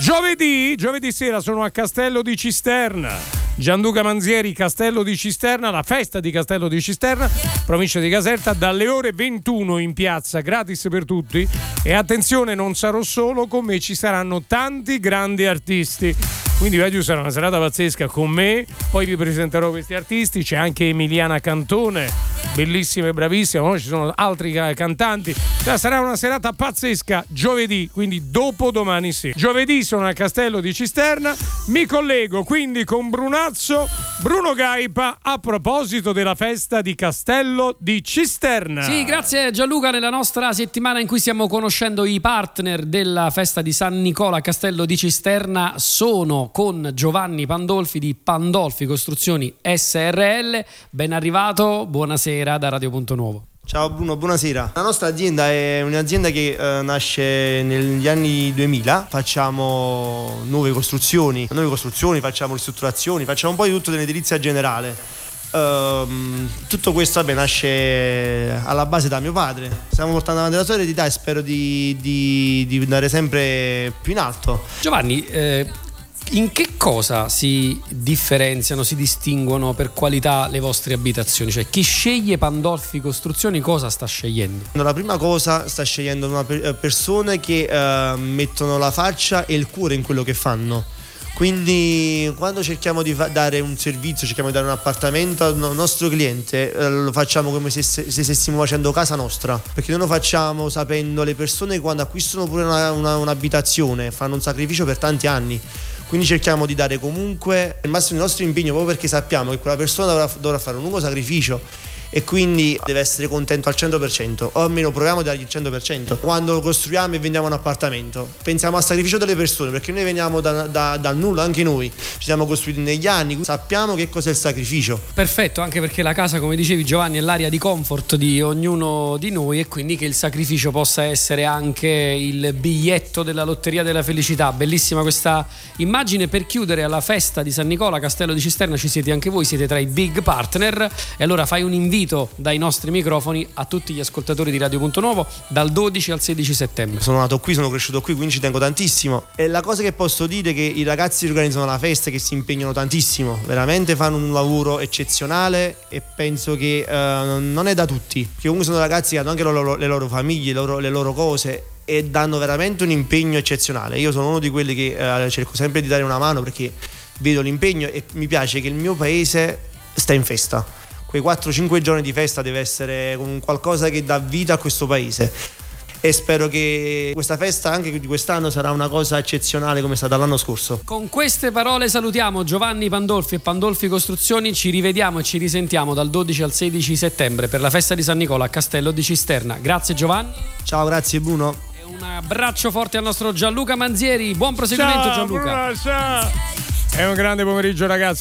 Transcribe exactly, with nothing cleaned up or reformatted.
Giovedì, giovedì sera sono a Castello di Cisterna. Gianluca Manzieri, Castello di Cisterna, la festa di Castello di Cisterna, provincia di Caserta, dalle ore ventuno in piazza, gratis per tutti. E attenzione, non sarò solo, con me ci saranno tanti grandi artisti. Quindi oggi sarà una serata pazzesca con me, poi vi presenterò questi artisti, c'è anche Emiliana Cantone, bellissima e bravissima, no? Ci sono altri cantanti, sarà una serata pazzesca giovedì, quindi dopo domani sera. Giovedì sono al Castello di Cisterna, mi collego quindi con Brunazzo, Bruno Gaipa, a proposito della festa di Castello di Cisterna. Sì, grazie Gianluca. Nella nostra settimana in cui stiamo conoscendo i partner della festa di San Nicola a Castello di Cisterna sono con Giovanni Pandolfi di Pandolfi Costruzioni S R L. Ben arrivato, buonasera da Radio Punto Nuovo. Ciao Bruno, buonasera. La nostra azienda è un'azienda che eh, nasce negli anni duemila, facciamo nuove costruzioni, nuove costruzioni, facciamo ristrutturazioni, facciamo un po' di tutto dell'edilizia generale. Uh, tutto questo vabbè, nasce alla base da mio padre. Stiamo portando avanti la sua eredità e spero di, di, di andare sempre più in alto. Giovanni, eh, in che cosa si differenziano, si distinguono per qualità le vostre abitazioni? Cioè, chi sceglie Pandolfi Costruzioni cosa sta scegliendo? La prima cosa, sta scegliendo una per- persone che uh, mettono la faccia e il cuore in quello che fanno. Quindi quando cerchiamo di fa- dare un servizio, cerchiamo di dare un appartamento al no- nostro cliente, eh, lo facciamo come se, se, se stessimo facendo casa nostra, perché noi lo facciamo sapendo le persone quando acquistano pure una, una, un'abitazione fanno un sacrificio per tanti anni. Quindi cerchiamo di dare comunque il massimo del nostro impegno, proprio perché sappiamo che quella persona dovrà, dovrà fare un lungo sacrificio e quindi deve essere contento al cento per cento, o almeno proviamo a dargli il cento per cento. Quando costruiamo e vendiamo un appartamento pensiamo al sacrificio delle persone, perché noi veniamo da, da, dal nulla, anche noi ci siamo costruiti negli anni, sappiamo che cos'è il sacrificio. Perfetto, anche perché la casa, come dicevi Giovanni, è l'area di comfort di ognuno di noi, e quindi che il sacrificio possa essere anche il biglietto della lotteria della felicità. Bellissima questa immagine. Per chiudere, alla festa di San Nicola Castello di Cisterna ci siete anche voi, siete tra i big partner, e allora fai un invito dai nostri microfoni a tutti gli ascoltatori di Radio Punto Nuovo dal dodici al sedici settembre. Sono nato qui, sono cresciuto qui, quindi ci tengo tantissimo. E la cosa che posso dire è che i ragazzi che organizzano la festa, che si impegnano tantissimo, veramente fanno un lavoro eccezionale, e penso che uh, non è da tutti, che comunque sono ragazzi che hanno anche le loro, le loro famiglie, le loro, le loro cose, e danno veramente un impegno eccezionale. Io sono uno di quelli che uh, cerco sempre di dare una mano, perché vedo l'impegno e mi piace che il mio paese sta in festa. Quei quattro cinque giorni di festa deve essere un qualcosa che dà vita a questo paese, e spero che questa festa anche di quest'anno sarà una cosa eccezionale come è stata l'anno scorso. Con queste parole salutiamo Giovanni Pandolfi e Pandolfi Costruzioni. Ci rivediamo e ci risentiamo dal dodici al sedici settembre per la festa di San Nicola a Castello di Cisterna. Grazie Giovanni. Ciao, grazie Bruno. E un abbraccio forte al nostro Gianluca Manzieri. Buon proseguimento. Ciao, Gianluca. Bruno, ciao. È un grande pomeriggio ragazzi.